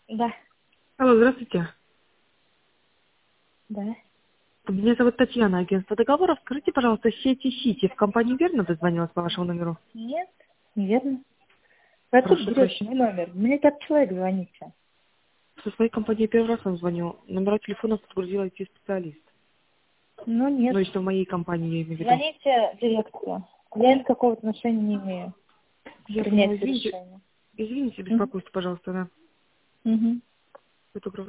Да. Алло, здравствуйте. Да. Меня зовут Татьяна, агентство договоров. Скажите, пожалуйста, сети Сити в компании верно дозвонилась по вашему номеру? Нет, неверно. Вы откуда Хорошо, берете мой номер? Мне так человек звонит. со своей компанией первый раз вам звоню. Номера телефонов подгрузил IT-специалист. Ну, нет. Ну, если в моей компании, я имею в виду. Звоните директору. Я никакого отношения не имею. Я поняла, Принять извините. решение. Извините, беспокойство, пожалуйста, да. Угу. Доброго